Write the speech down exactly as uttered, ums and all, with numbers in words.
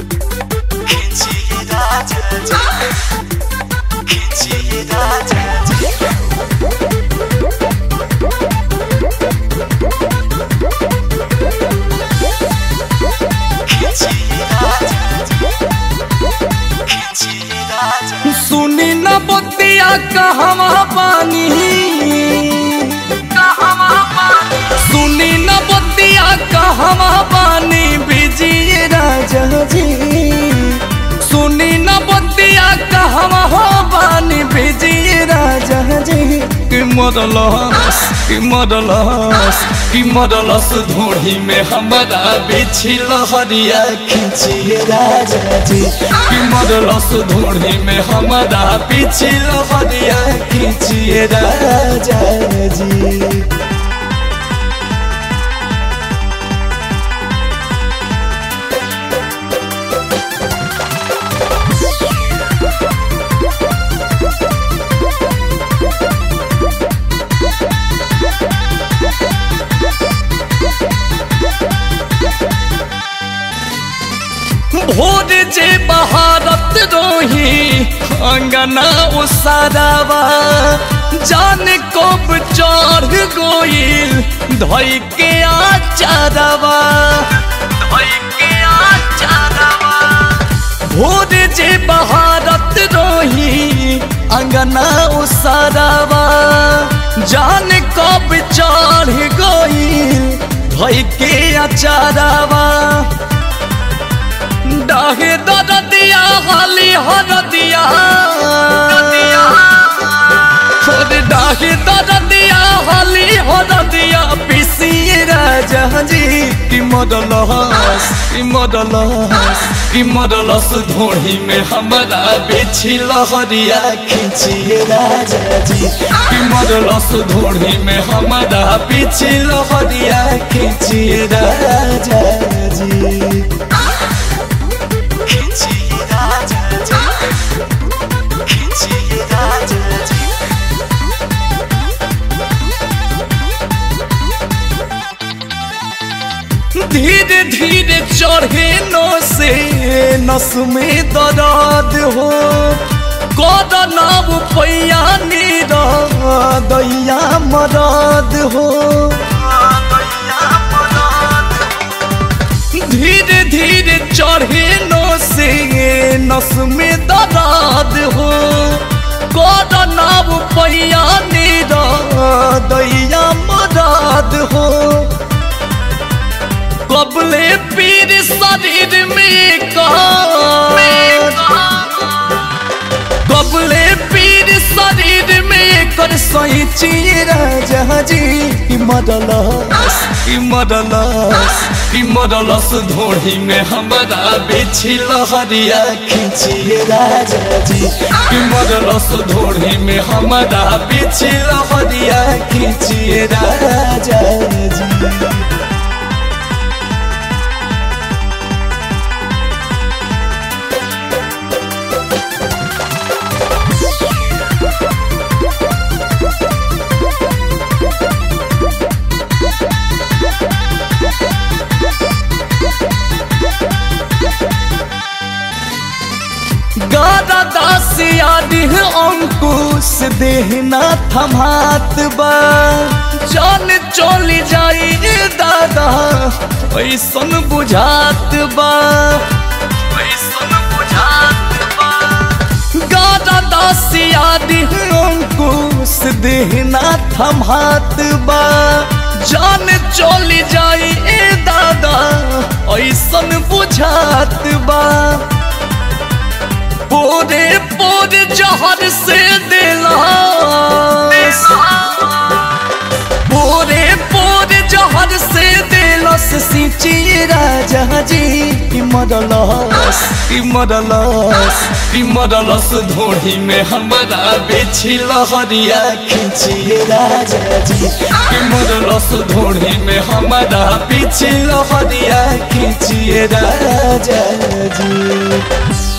खिचिए राजा जी खिचिए राजा जी सुनी न बतिया कहवा पानी सुनी न बतिया कहवा पानी बिजिए राजा जी सुनी न बतिया कहवा पानी बिजिए राजा जी कि मरलस कि मरलस कि मरलस धोड़ी में हमारा बिछी लहरिया खिचिए राजा जी कि मरलस धोड़ी में हमारा बिछी लहरिया खिचिए राजा जी भोर जे बहारत रोही अंगना उसारावा जान कब चढ़ गोइल धई के आचारवा धई के आचारवा भोर जे बहारत रोही अंगना उसारावा जान कब चढ़ गोइल धई के आचारवा डाहे दरदिया हाली हरदिया खुद डाहे दरदिया हाली हरदिया पिसिए राजा जी कि मरलस कि मरलस कि मरलस धोड़ी में हमारा बिछी लहरिया खिचिए राजा जी कि मरलस धोड़ी में हमारा बिछी लहरिया खिचिए राजा जी खिचिए राजा जी खिचिए राजा जी धीरे धीरे चढ़े नो से नस में दर्द हो कदनाव पैया नीरा दैया मरद हो धीरे धीरे चढ़े नो से नस में दर्द हो कदनाव पैया नीरा दैया मरद हो कबले पीर शरीर में कबले पीर शरीर में कर सही राजा जी कि मरलस कि मरलस कि मरलस धोड़ी में हमारा बिछी लहरिया खिचिए राजा जी कि मरलस धोड़ी में हमारा बिछी लहरिया खिचिए राजा जी गादा दासिया दिह अंकुश देहना थमात बा जान चली जाई दादा ऐसन बुझात बा ऐसन बुझात बा गादा दासिया दिह अंकुश देहना थमात बा जान चली जाई दादा ऐसन बुझात बा पोरे पोरे जहर से दिला पोरे पोरे जहर से दिलस सिंचिए राजा जी कि मरलस कि मरलस कि मरलस धोड़ी में हमारा बिछी लहरिया खिचिए राजा जी कि मरलस धोड़ी में हमारा बिछी लहरिया खिचिए राजा जी।